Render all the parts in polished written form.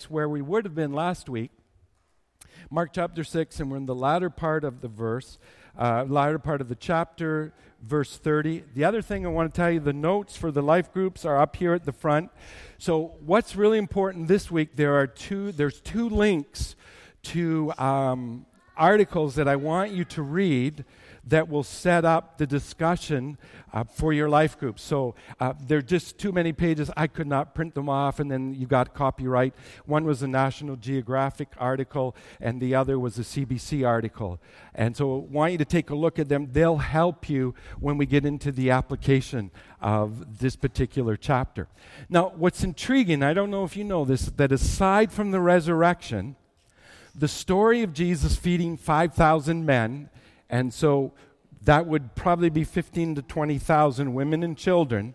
6, where we would have been last week. Mark chapter 6, and we're in the latter part of the latter part of the chapter, verse 30. The other thing I want to tell you, the notes for the life groups are up here at the front. So what's really important this week, there's two links to articles that I want you to read that will set up the discussion for your life group. So they're just too many pages. I could not print them off, and then you got copyright. One was a National Geographic article, and the other was a CBC article. And so I want you to take a look at them. They'll help you when we get into the application of this particular chapter. Now, what's intriguing, I don't know if you know this, that aside from the resurrection, the story of Jesus feeding 5,000 men, and so that would probably be 15 to 20,000 women and children.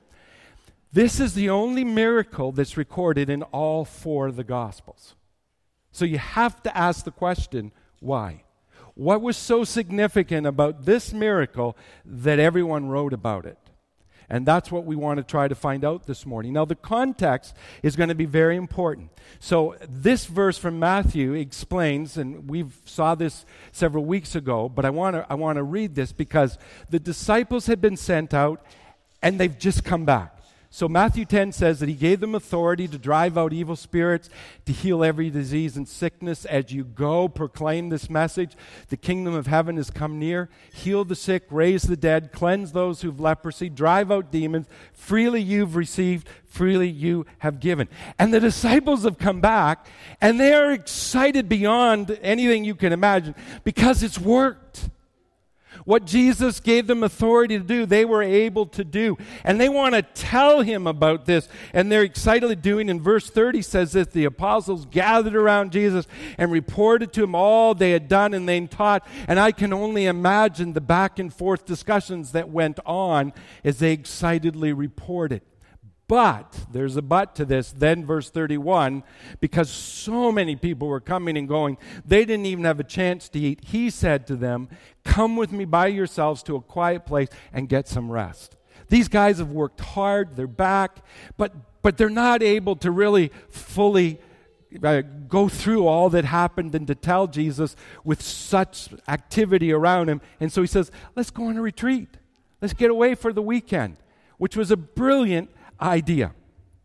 This is the only miracle that's recorded in all four of the Gospels. So you have to ask the question, why? What was so significant about this miracle that everyone wrote about it? And that's what we want to try to find out this morning. Now, the context is going to be very important. So this verse from Matthew explains, and we saw this several weeks ago, but I want to read this because the disciples had been sent out, and they've just come back. So Matthew 10 says that he gave them authority to drive out evil spirits, to heal every disease and sickness. As you go, proclaim this message. The kingdom of heaven has come near. Heal the sick, raise the dead, cleanse those who have leprosy, drive out demons. Freely you've received, freely you have given. And the disciples have come back, and they are excited beyond anything you can imagine because it's worked. What Jesus gave them authority to do, they were able to do. And they want to tell him about this. And they're excitedly doing. In verse 30 says that the apostles gathered around Jesus and reported to him all they had done and they taught. And I can only imagine the back and forth discussions that went on as they excitedly reported. But, there's a but to this, then verse 31, because so many people were coming and going, they didn't even have a chance to eat. He said to them, come with me by yourselves to a quiet place and get some rest. These guys have worked hard, they're back, but they're not able to really fully go through all that happened and to tell Jesus with such activity around him. And so he says, let's go on a retreat. Let's get away for the weekend, which was a brilliant idea.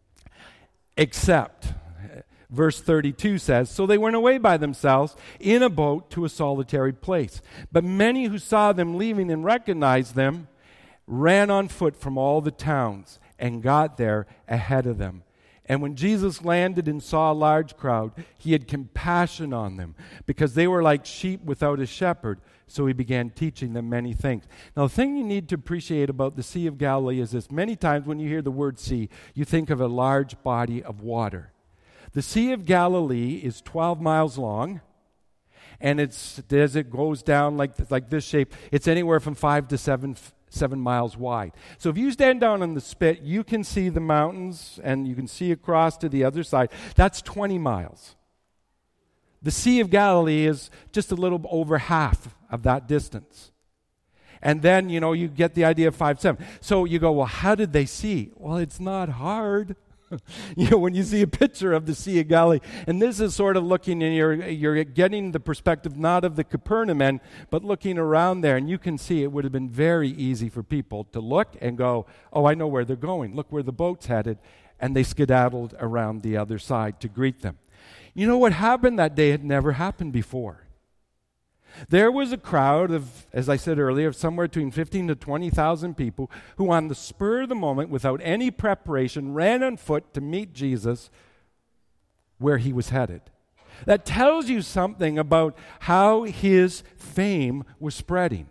Except, verse 32 says, so they went away by themselves in a boat to a solitary place. But many who saw them leaving and recognized them ran on foot from all the towns and got there ahead of them. And when Jesus landed and saw a large crowd, he had compassion on them because they were like sheep without a shepherd. So he began teaching them many things. Now, the thing you need to appreciate about the Sea of Galilee is this. Many times when you hear the word sea, you think of a large body of water. The Sea of Galilee is 12 miles long, and as it goes down like this shape, it's anywhere from 5 to 7 miles wide. So if you stand down on the spit, you can see the mountains, and you can see across to the other side. That's 20 miles. The Sea of Galilee is just a little over half of that distance. And then, you get the idea of 5-7. So you go, well, how did they see? Well, it's not hard. When you see a picture of the Sea of Galilee, and this is sort of looking, and you're getting the perspective not of the Capernaum men, but looking around there, and you can see it would have been very easy for people to look and go, oh, I know where they're going. Look where the boat's headed. And they skedaddled around the other side to greet them. You know what happened that day had never happened before. There was a crowd of, as I said earlier, of somewhere between 15 to 20,000 people who on the spur of the moment, without any preparation, ran on foot to meet Jesus where he was headed. That tells you something about how his fame was spreading.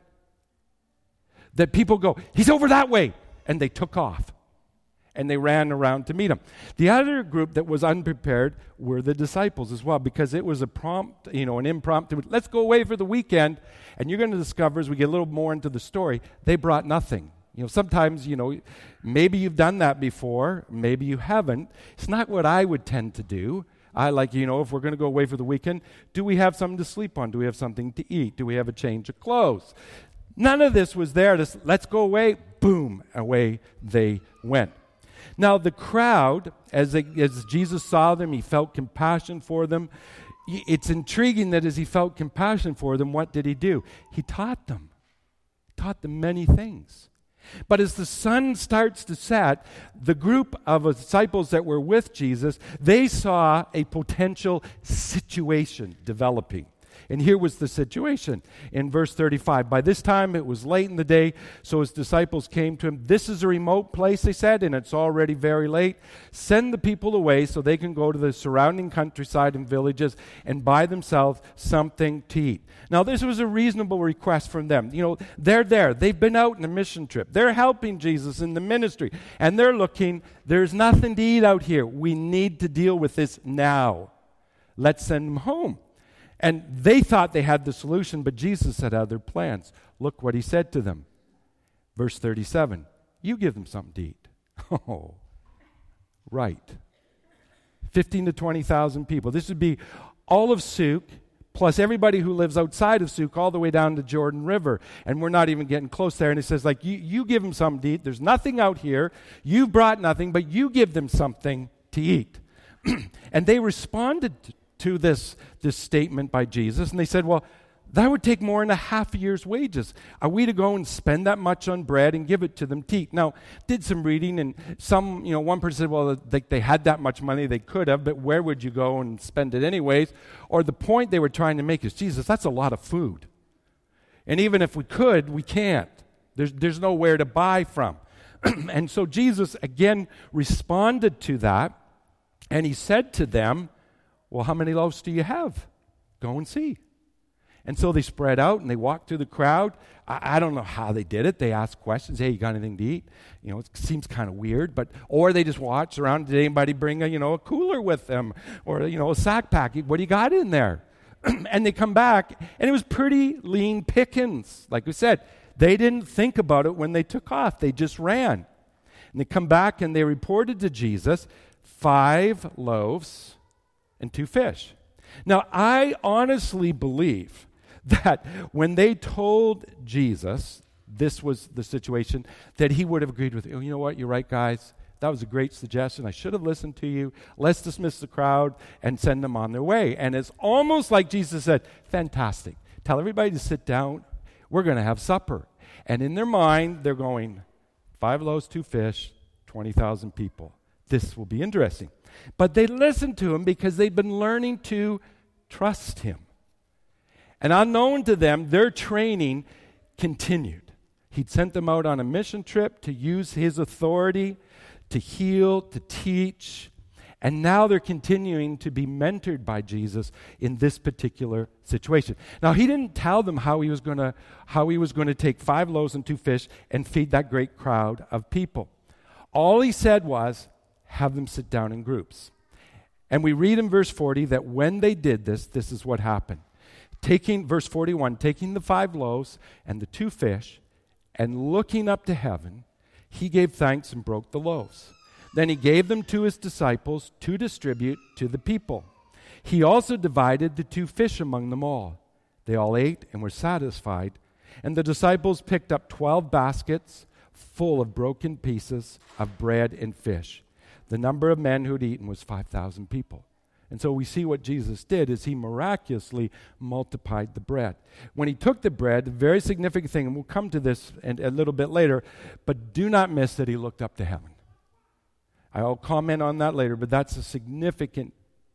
That people go, he's over that way, and they took off. And they ran around to meet him. The other group that was unprepared were the disciples as well, because it was an impromptu, let's go away for the weekend. And you're going to discover as we get a little more into the story, they brought nothing. Sometimes, maybe you've done that before, maybe you haven't. It's not what I would tend to do. I like, if we're going to go away for the weekend, do we have something to sleep on? Do we have something to eat? Do we have a change of clothes? None of this was there. Let's go away. Boom, away they went. Now the crowd, as Jesus saw them, he felt compassion for them. It's intriguing that as he felt compassion for them, what did he do? He taught them. Taught them many things. But as the sun starts to set, the group of disciples that were with Jesus, they saw a potential situation developing. And here was the situation in verse 35. By this time it was late in the day, so his disciples came to him. This is a remote place, they said, and it's already very late. Send the people away so they can go to the surrounding countryside and villages and buy themselves something to eat. Now, this was a reasonable request from them. You know, they're there. They've been out on a mission trip. They're helping Jesus in the ministry. And they're looking, there's nothing to eat out here. We need to deal with this now. Let's send them home. And they thought they had the solution, but Jesus had other plans. Look what he said to them. Verse 37, you give them something to eat. Oh, right. 15 to 20,000 people. This would be all of Souk, plus everybody who lives outside of Souk, all the way down to Jordan River. And we're not even getting close there. And he says, like, you give them something to eat. There's nothing out here. You brought nothing, but you give them something to eat. And they responded to this statement by Jesus, and they said, well, that would take more than a half a year's wages. Are we to go and spend that much on bread and give it to them to eat? Now, did some reading, and one person said, well, they had that much money, they could have, but where would you go and spend it anyways? Or the point they were trying to make is, Jesus, that's a lot of food. And even if we could, we can't. There's nowhere to buy from. And so Jesus, again, responded to that, and he said to them, well, how many loaves do you have? Go and see. And so they spread out and they walked through the crowd. I don't know how they did it. They asked questions. Hey, you got anything to eat? You know, it seems kind of weird, or they just watched around. Did anybody bring a cooler with them, or a sack pack? What do you got in there? And they come back, and it was pretty lean pickings. Like we said, they didn't think about it when they took off. They just ran. And they come back and they reported to Jesus 5 loaves and 2 fish. Now, I honestly believe that when they told Jesus this was the situation, that he would have agreed with, oh, you know what, you're right, guys. That was a great suggestion. I should have listened to you. Let's dismiss the crowd and send them on their way. And it's almost like Jesus said, fantastic. Tell everybody to sit down. We're going to have supper. And in their mind, they're going, 5 loaves, 2 fish, 20,000 people. This will be interesting. But they listened to him because they'd been learning to trust him. And unknown to them, their training continued. He'd sent them out on a mission trip to use his authority to heal, to teach. And now they're continuing to be mentored by Jesus in this particular situation. Now, he didn't tell them how he was going to take 5 loaves and 2 fish and feed that great crowd of people. All he said was, have them sit down in groups. And we read in verse 40 that when they did this, this is what happened. Verse 41, taking the 5 loaves and the 2 fish, and looking up to heaven, he gave thanks and broke the loaves. Then he gave them to his disciples to distribute to the people. He also divided the 2 fish among them all. They all ate and were satisfied. And the disciples picked up 12 baskets full of broken pieces of bread and fish. The number of men who'd eaten was 5,000 people. And so we see what Jesus did is he miraculously multiplied the bread. When he took the bread, a very significant thing, and we'll come to this a little bit later, but do not miss that he looked up to heaven. I'll comment on that later, but that's a significant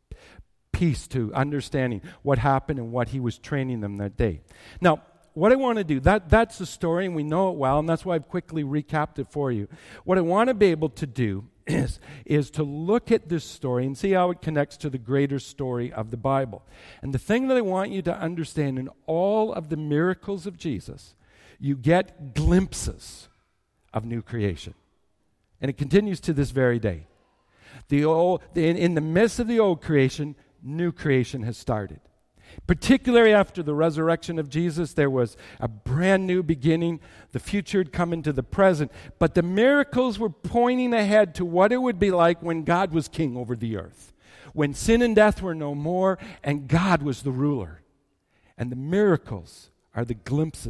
piece to understanding what happened and what he was training them that day. Now, what I want to do, that's the story, and we know it well, and that's why I've quickly recapped it for you. What I want to be able to do is to look at this story and see how it connects to the greater story of the Bible. And the thing that I want you to understand in all of the miracles of Jesus, you get glimpses of new creation. And it continues to this very day. In the midst of the old creation, new creation has started. Particularly after the resurrection of Jesus, there was a brand new beginning. The future had come into the present. But the miracles were pointing ahead to what it would be like when God was king over the earth. When sin and death were no more and God was the ruler. And the miracles are the glimpses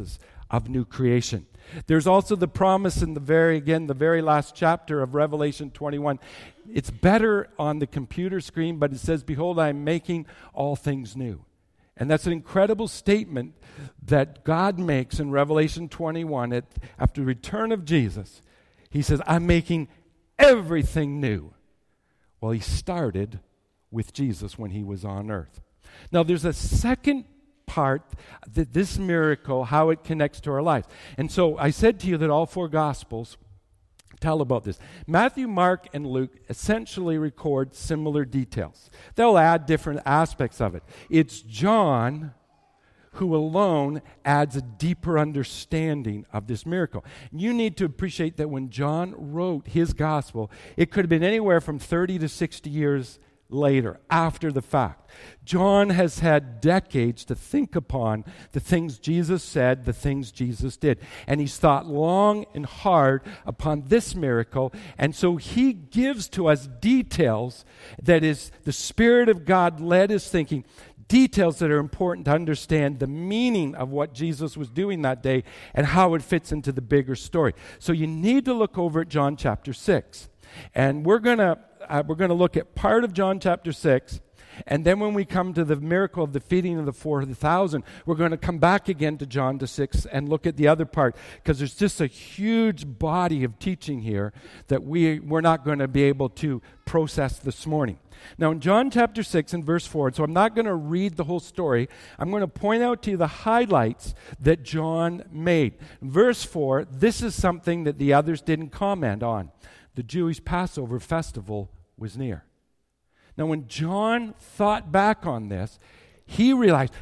of new creation. There's also the promise in the very last chapter of Revelation 21. It's better on the computer screen, but it says, "Behold, I am making all things new." And that's an incredible statement that God makes in Revelation 21 after the return of Jesus. He says, "I'm making everything new." Well, he started with Jesus when he was on earth. Now, there's a second part that this miracle, how it connects to our lives. And so I said to you that all four Gospels tell about this. Matthew, Mark, and Luke essentially record similar details. They'll add different aspects of it. It's John who alone adds a deeper understanding of this miracle. You need to appreciate that when John wrote his gospel, it could have been anywhere from 30 to 60 years later, after the fact. John has had decades to think upon the things Jesus said, the things Jesus did. And he's thought long and hard upon this miracle. And so he gives to us details that is the Spirit of God led his thinking, details that are important to understand the meaning of what Jesus was doing that day and how it fits into the bigger story. So you need to look over at John chapter 6. And we're going to look at part of John chapter 6, and then when we come to the miracle of the feeding of the 4,000, we're going to come back again to John 6 and look at the other part, because there's just a huge body of teaching here that we're not going to be able to process this morning. Now in John chapter 6 and verse 4, so I'm not going to read the whole story, I'm going to point out to you the highlights that John made. Verse 4, this is something that the others didn't comment on. The Jewish Passover festival was near. Now, when John thought back on this, he realized,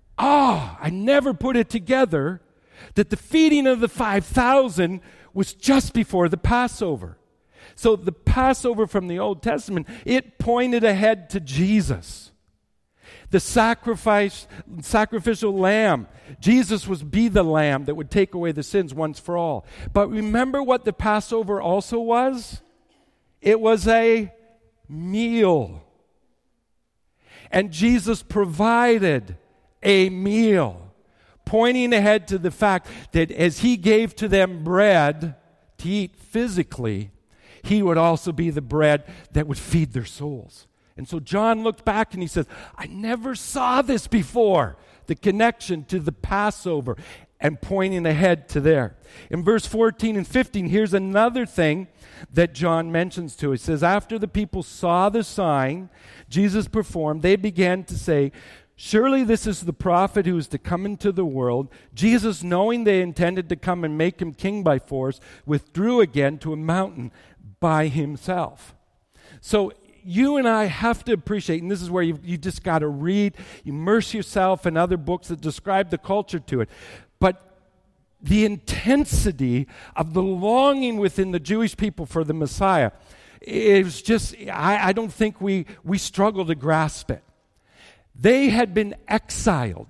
I never put it together that the feeding of the 5,000 was just before the Passover. So the Passover from the Old Testament, it pointed ahead to Jesus. The sacrificial lamb. Jesus was the lamb that would take away the sins once for all. But remember what the Passover also was? It was a meal. And Jesus provided a meal, pointing ahead to the fact that as he gave to them bread to eat physically, he would also be the bread that would feed their souls. And so John looked back and he says, I never saw this before. The connection to the Passover and pointing ahead to there. In verse 14 and 15, here's another thing that John mentions to us. He says, after the people saw the sign Jesus performed, they began to say, surely this is the prophet who is to come into the world. Jesus, knowing they intended to come and make him king by force, withdrew again to a mountain by himself. So you and I have to appreciate, and this is where you just got to read, immerse yourself in other books that describe the culture to it. But the intensity of the longing within the Jewish people for the Messiah, it was just, I don't think we struggle to grasp it. They had been exiled.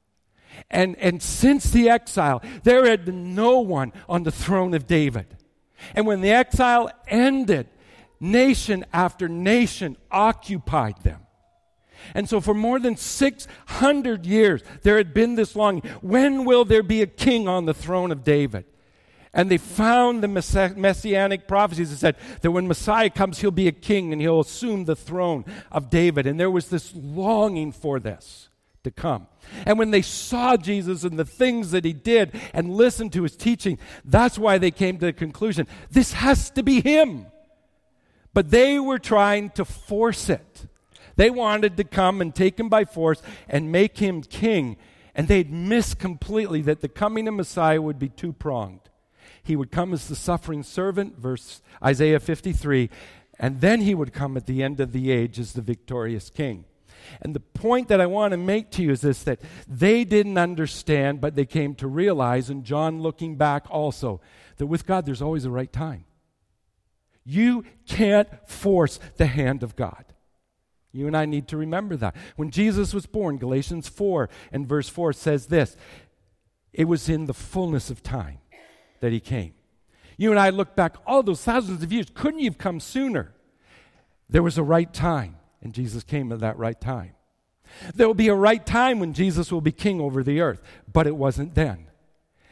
And since the exile, there had been no one on the throne of David. And when the exile ended, nation after nation occupied them. And so for more than 600 years, there had been this longing. When will there be a king on the throne of David? And they found the messianic prophecies that said that when Messiah comes, he'll be a king and he'll assume the throne of David. And there was this longing for this to come. And when they saw Jesus and the things that he did and listened to his teaching, that's why they came to the conclusion, this has to be him. But they were trying to force it. They wanted to come and take him by force and make him king. And they'd missed completely that the coming of Messiah would be two-pronged. He would come as the suffering servant, verse Isaiah 53, and then he would come at the end of the age as the victorious king. And the point that I want to make to you is this, that they didn't understand, but they came to realize, and John looking back also, that with God there's always a right time. You can't force the hand of God. You and I need to remember that. When Jesus was born, Galatians 4 and verse 4 says this, it was in the fullness of time that he came. You and I look back all those thousands of years, couldn't you have come sooner? There was a right time, and Jesus came at that right time. There will be a right time when Jesus will be king over the earth, but it wasn't then.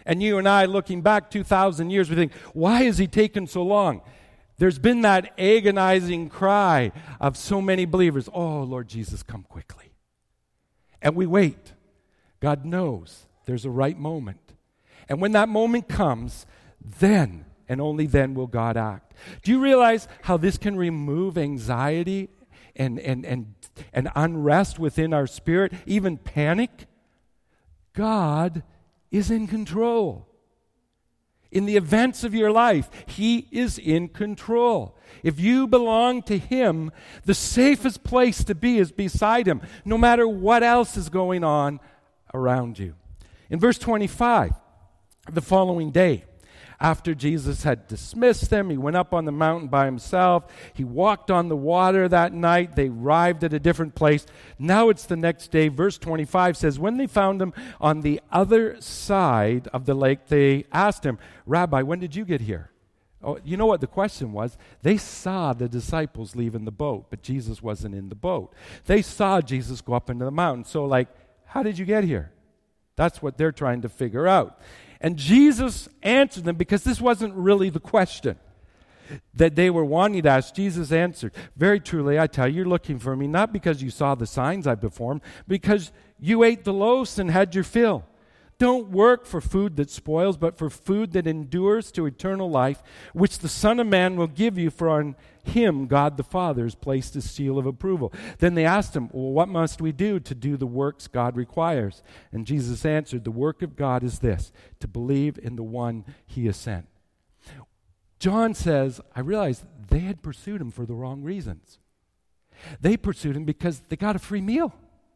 And you and I, looking back 2,000 years, we think, why is he taking so long? There's been that agonizing cry of so many believers, oh, Lord Jesus, come quickly. And we wait. God knows there's a right moment. And when that moment comes, then and only then will God act. Do you realize how this can remove anxiety and unrest within our spirit, even panic? God is in control. In the events of your life, He is in control. If you belong to Him, the safest place to be is beside Him, no matter what else is going on around you. In verse 25, the following day, after Jesus had dismissed them, He went up on the mountain by Himself. He walked on the water that night. They arrived at a different place. Now it's the next day. Verse 25 says, when they found Him on the other side of the lake, they asked Him, Rabbi, when did you get here? Oh, you know what the question was? They saw the disciples leave in the boat, but Jesus wasn't in the boat. They saw Jesus go up into the mountain. So how did you get here? That's what they're trying to figure out. And Jesus answered them, because this wasn't really the question that they were wanting to ask. Jesus answered, very truly, I tell you, you're looking for me, not because you saw the signs I performed, because you ate the loaves and had your fill. Don't work for food that spoils, but for food that endures to eternal life, which the Son of Man will give you, for on Him God the Father has placed His seal of approval. Then they asked Him, well, what must we do to do the works God requires? And Jesus answered, the work of God is this, to believe in the one He has sent. John says, I realized they had pursued Him for the wrong reasons. They pursued Him because they got a free meal.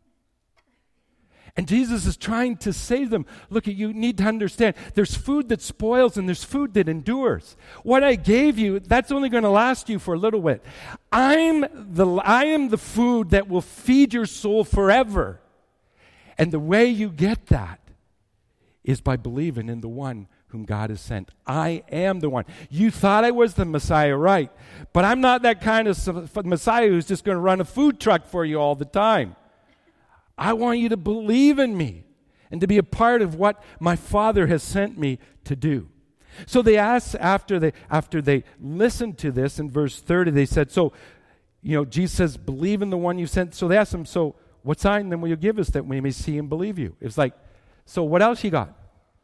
And Jesus is trying to say to them, look, you need to understand, there's food that spoils and there's food that endures. What I gave you, that's only going to last you for a little bit. I am the food that will feed your soul forever. And the way you get that is by believing in the one whom God has sent. I am the one. You thought I was the Messiah, right? But I'm not that kind of Messiah who's just going to run a food truck for you all the time. I want you to believe in me and to be a part of what my Father has sent me to do. So they asked, after they listened to this in verse 30, they said, Jesus says, believe in the one you sent. So they asked Him, so what sign then will you give us that we may see and believe you? It's like, so what else you got?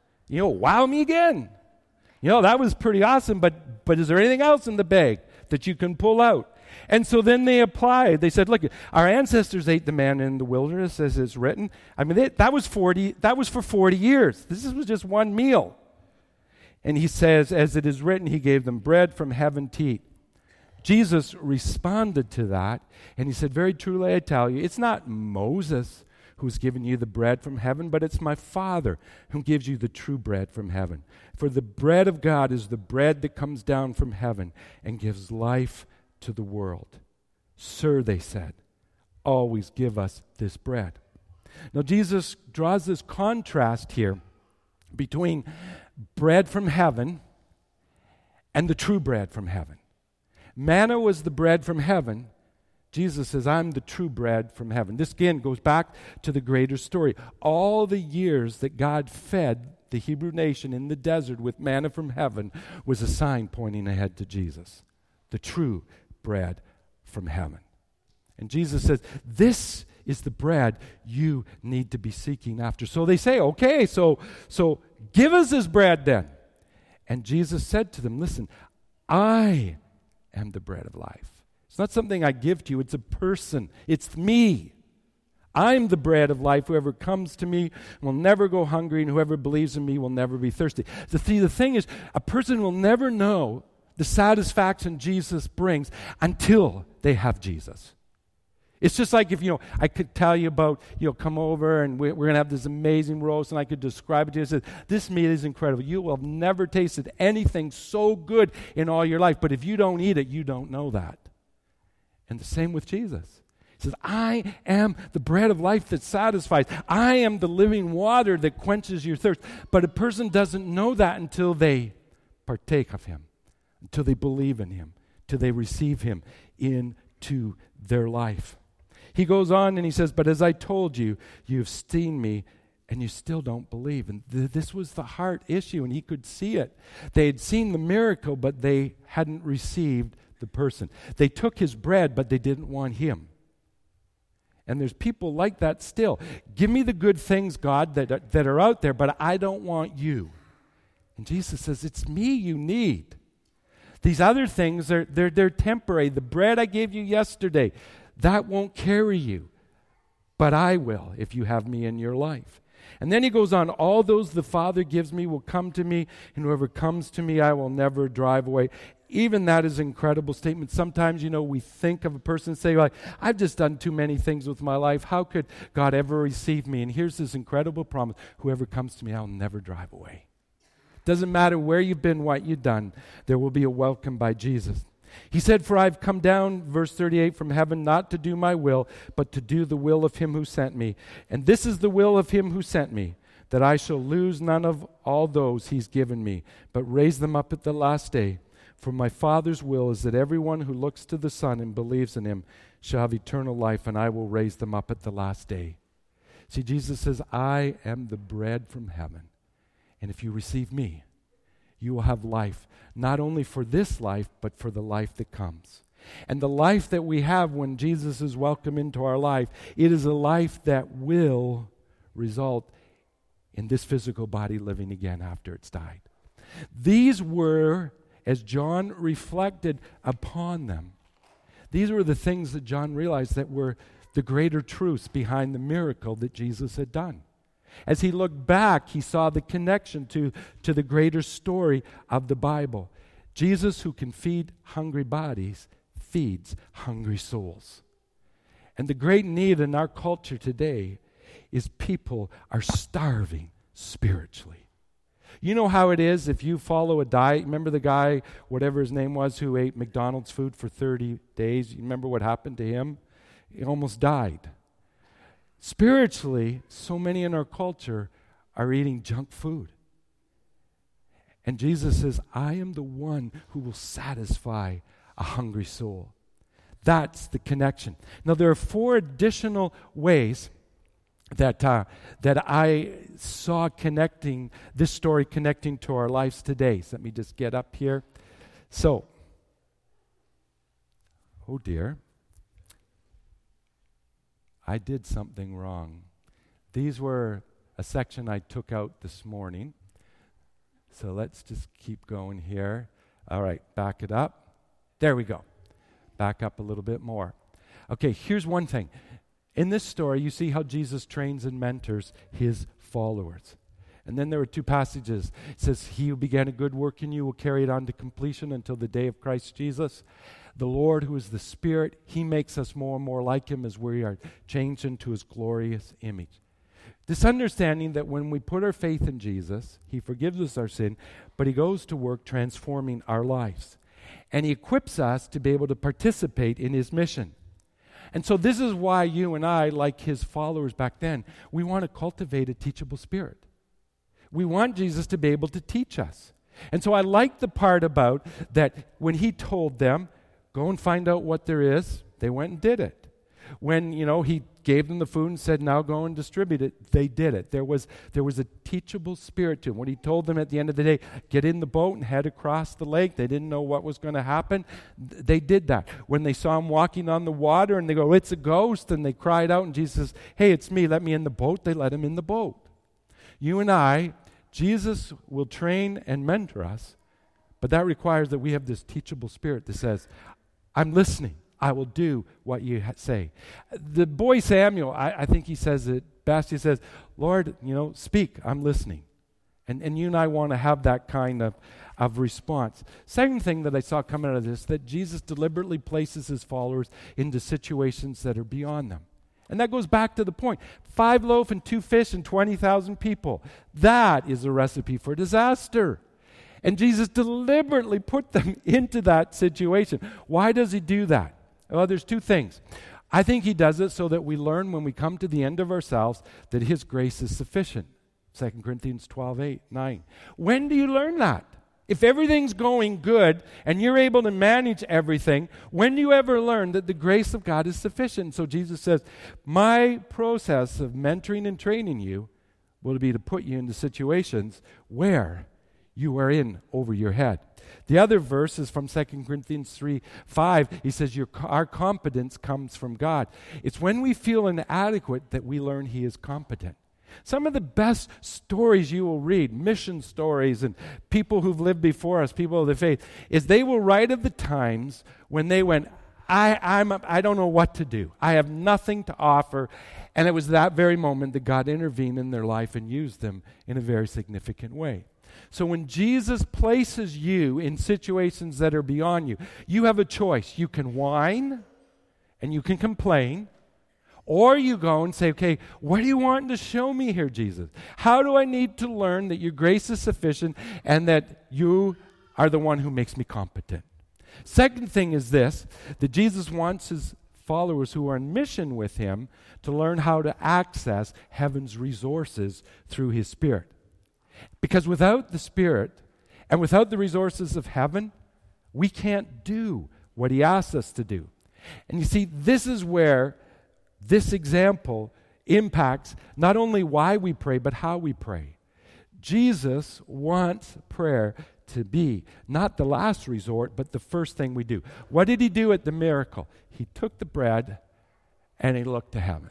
Wow me again. That was pretty awesome, but is there anything else in the bag that you can pull out? And so then they applied. They said, look, our ancestors ate the manna in the wilderness, as is written. I mean, that was for 40 years. This was just one meal. And He says, as it is written, He gave them bread from heaven to eat. Jesus responded to that, and He said, very truly I tell you, it's not Moses who's given you the bread from heaven, but it's my Father who gives you the true bread from heaven. For the bread of God is the bread that comes down from heaven and gives life to the world. Sir, they said, always give us this bread. Now Jesus draws this contrast here between bread from heaven and the true bread from heaven. Manna was the bread from heaven. Jesus says, I'm the true bread from heaven. This again goes back to the greater story. All the years that God fed the Hebrew nation in the desert with manna from heaven was a sign pointing ahead to Jesus, the true bread from heaven. And Jesus says, this is the bread you need to be seeking after. So they say, okay, so give us this bread then. And Jesus said to them, listen, I am the bread of life. It's not something I give to you, it's a person. It's me. I'm the bread of life. Whoever comes to me will never go hungry, and whoever believes in me will never be thirsty. The thing is, a person will never know the satisfaction Jesus brings until they have Jesus. It's just like if, I could tell you about, come over and we're going to have this amazing roast, and I could describe it to you and say, this meat is incredible. You will have never tasted anything so good in all your life, but if you don't eat it, you don't know that. And the same with Jesus. He says, I am the bread of life that satisfies. I am the living water that quenches your thirst. But a person doesn't know that until they partake of Him, until they believe in Him, till they receive Him into their life. He goes on and he says, but as I told you, you have seen me, and you still don't believe. And this was the heart issue, and he could see it. They had seen the miracle, but they hadn't received the person. They took his bread, but they didn't want him. And there's people like that still. Give me the good things, God, that are out there, but I don't want you. And Jesus says, it's me you need. These other things, they're temporary. The bread I gave you yesterday, that won't carry you. But I will if you have me in your life. And then he goes on, all those the Father gives me will come to me, and whoever comes to me I will never drive away. Even that is an incredible statement. Sometimes, we think of a person and say, I've just done too many things with my life. How could God ever receive me? And here's this incredible promise. Whoever comes to me, I'll never drive away. Doesn't matter where you've been, what you've done, there will be a welcome by Jesus. He said, for I've come down, verse 38, from heaven, not to do my will, but to do the will of him who sent me. And this is the will of him who sent me, that I shall lose none of all those he's given me, but raise them up at the last day. For my Father's will is that everyone who looks to the Son and believes in him shall have eternal life, and I will raise them up at the last day. See, Jesus says, I am the bread from heaven. And if you receive me, you will have life, not only for this life, but for the life that comes. And the life that we have when Jesus is welcome into our life, it is a life that will result in this physical body living again after it's died. These were, as John reflected upon them, these were the things that John realized that were the greater truths behind the miracle that Jesus had done. As he looked back, he saw the connection to the greater story of the Bible. Jesus, who can feed hungry bodies, feeds hungry souls. And the great need in our culture today is people are starving spiritually. You know how it is if you follow a diet. Remember the guy, whatever his name was, who ate McDonald's food for 30 days? You remember what happened to him? He almost died. Spiritually, so many in our culture are eating junk food. And Jesus says, I am the one who will satisfy a hungry soul. That's the connection. Now, there are 4 additional ways that I saw connecting, this story connecting to our lives today. So let me just get up here. So, oh dear. I did something wrong. These were a section I took out this morning. So let's just keep going here. All right, back it up. There we go. Back up a little bit more. Okay, here's one thing. In this story, you see how Jesus trains and mentors his followers. And then there were 2 passages. It says, he who began a good work in you will carry it on to completion until the day of Christ Jesus. The Lord, who is the Spirit, he makes us more and more like him as we are changed into his glorious image. This understanding that when we put our faith in Jesus, he forgives us our sin, but he goes to work transforming our lives. And he equips us to be able to participate in his mission. And so this is why you and I, like his followers back then, we want to cultivate a teachable spirit. We want Jesus to be able to teach us. And so I like the part about that when he told them, go and find out what there is, they went and did it. When, he gave them the food and said, now go and distribute it, they did it. There was a teachable spirit to him. When he told them at the end of the day, get in the boat and head across the lake, they didn't know what was going to happen. They did that. When they saw him walking on the water and they go, it's a ghost, and they cried out, and Jesus says, hey, it's me, let me in the boat. They let him in the boat. You and I, Jesus will train and mentor us, but that requires that we have this teachable spirit that says, I'm listening. I will do what you say. The boy Samuel, I think he says it best. He says, Lord, speak. I'm listening. And you and I want to have that kind of response. Second thing that I saw coming out of this, that Jesus deliberately places his followers into situations that are beyond them. And that goes back to the point. 5 loaves and 2 fish and 20,000 people. That is a recipe for disaster. And Jesus deliberately put them into that situation. Why does he do that? Well, there's 2 things. I think he does it so that we learn when we come to the end of ourselves that his grace is sufficient. 2 Corinthians 12:8-9. When do you learn that? If everything's going good and you're able to manage everything, when do you ever learn that the grace of God is sufficient? So Jesus says, my process of mentoring and training you will be to put you into situations where you are in over your head. The other verse is from 2 Corinthians 3:5. He says, our competence comes from God. It's when we feel inadequate that we learn He is competent. Some of the best stories you will read, mission stories and people who've lived before us, people of the faith, is they will write of the times when they went, I don't know what to do. I have nothing to offer. And it was that very moment that God intervened in their life and used them in a very significant way. So when Jesus places you in situations that are beyond you, you have a choice. You can whine and you can complain, or you go and say, okay, what are you wanting to show me here, Jesus? How do I need to learn that your grace is sufficient and that you are the one who makes me competent? Second thing is this, that Jesus wants his followers who are on mission with him to learn how to access heaven's resources through his Spirit. Because without the Spirit and without the resources of heaven, we can't do what he asks us to do. And you see, this is where this example impacts not only why we pray, but how we pray. Jesus wants prayer to be not the last resort, but the first thing we do. What did he do at the miracle? He took the bread and he looked to heaven.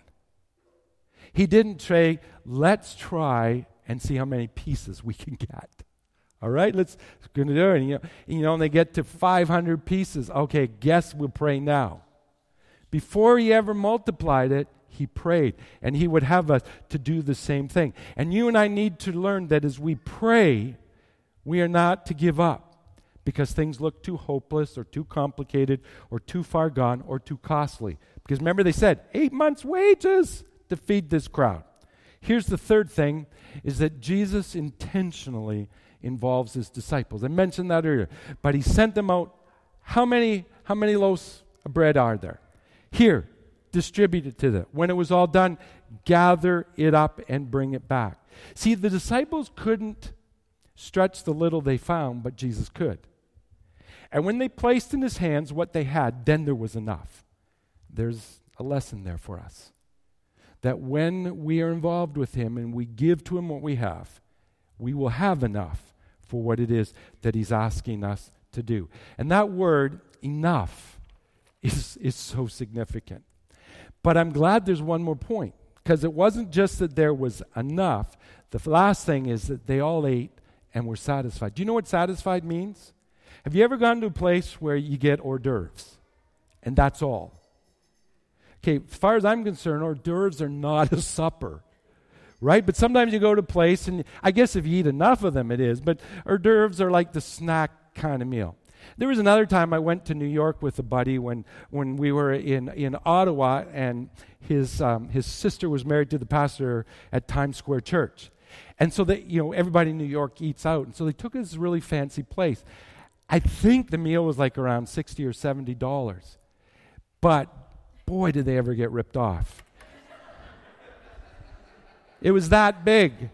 He didn't say, let's try and see how many pieces we can get. All right, let's going to do it. And they get to 500 pieces. Okay, guess we'll pray now. Before he ever multiplied it, he prayed, and he would have us to do the same thing. And you and I need to learn that as we pray, we are not to give up because things look too hopeless or too complicated or too far gone or too costly. Because remember they said, 8 months' wages to feed this crowd. Here's the third thing, is that Jesus intentionally involves his disciples. I mentioned that earlier. But he sent them out. How many loaves of bread are there? Here, distribute it to them. When it was all done, gather it up and bring it back. See, the disciples couldn't stretch the little they found, but Jesus could. And when they placed in his hands what they had, then there was enough. There's a lesson there for us. That when we are involved with him and we give to him what we have, we will have enough for what it is that he's asking us to do. And that word, enough, is so significant. But I'm glad there's one more point, because it wasn't just that there was enough. The last thing is that they all ate and were satisfied. Do you know what satisfied means? Have you ever gone to a place where you get hors d'oeuvres and that's all? Okay, as far as I'm concerned, hors d'oeuvres are not a supper, right? But sometimes you go to a place, and I guess if you eat enough of them, it is, but hors d'oeuvres are like the snack kind of meal. There was another time I went to New York with a buddy when we were in Ottawa, and his sister was married to the pastor at Times Square Church. And so everybody in New York eats out, and so they took us to this really fancy place. I think the meal was like around $60 or $70. But boy, did they ever get ripped off. It was that big.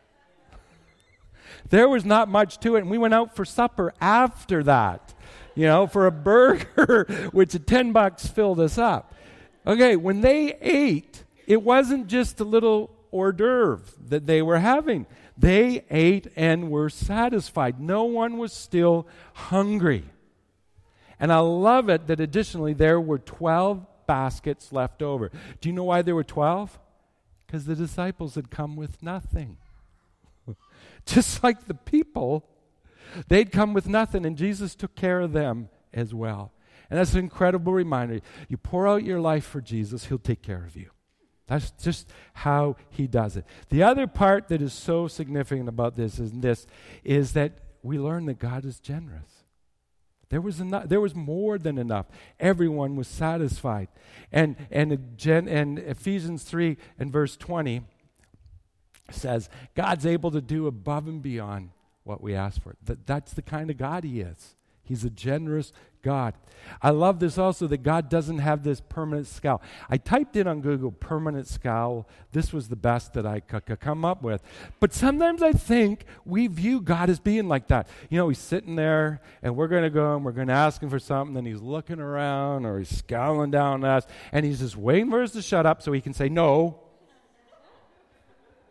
There was not much to it, and we went out for supper after that, for a burger, which at $10 filled us up. Okay, when they ate, it wasn't just a little hors d'oeuvre that they were having. They ate and were satisfied. No one was still hungry. And I love it that additionally there were 12 baskets left over. Do you know why there were 12? Because the disciples had come with nothing. Just like the people, they'd come with nothing, and Jesus took care of them as well. And that's an incredible reminder. You pour out your life for Jesus, he'll take care of you. That's just how he does it. The other part that is so significant about this is that we learn that God is generous. There was enough. There was more than enough. Everyone was satisfied. And Ephesians 3 and verse 20 says, God's able to do above and beyond what we ask for. That's the kind of God he is. He's a generous God. I love this also, that God doesn't have this permanent scowl. I typed in on Google, permanent scowl. This was the best that I could come up with. But sometimes I think we view God as being like that. He's sitting there, and we're going to go, and we're going to ask him for something, and he's looking around, or he's scowling down at us, and he's just waiting for us to shut up so he can say no.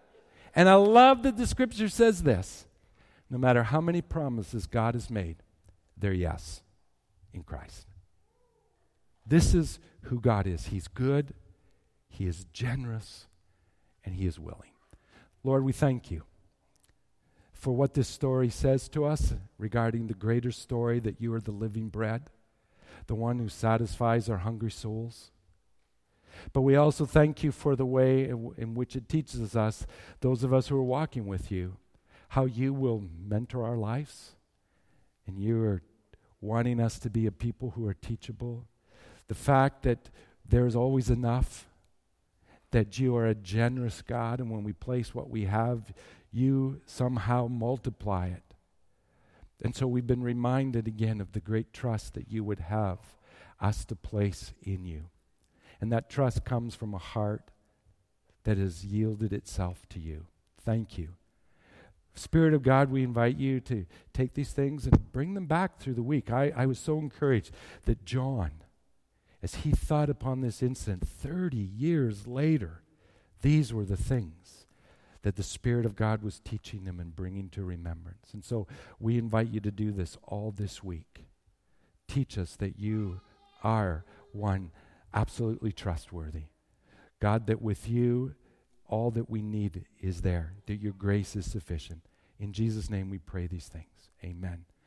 And I love that the scripture says this. No matter how many promises God has made, they're yes in Christ. This is who God is. He's good, He is generous, and He is willing. Lord, we thank you for what this story says to us regarding the greater story that you are the living bread, the one who satisfies our hungry souls. But we also thank you for the way in which it teaches us, those of us who are walking with you, how you will mentor our lives, and you are wanting us to be a people who are teachable. The fact that there is always enough, that you are a generous God, and when we place what we have, you somehow multiply it. And so we've been reminded again of the great trust that you would have us to place in you. And that trust comes from a heart that has yielded itself to you. Thank you. Spirit of God, we invite you to take these things and bring them back through the week. I was so encouraged that John, as he thought upon this incident 30 years later, these were the things that the Spirit of God was teaching him and bringing to remembrance. And so we invite you to do this all this week. Teach us that you are one absolutely trustworthy. God, that with you, all that we need is there, that your grace is sufficient. In Jesus' name we pray these things. Amen.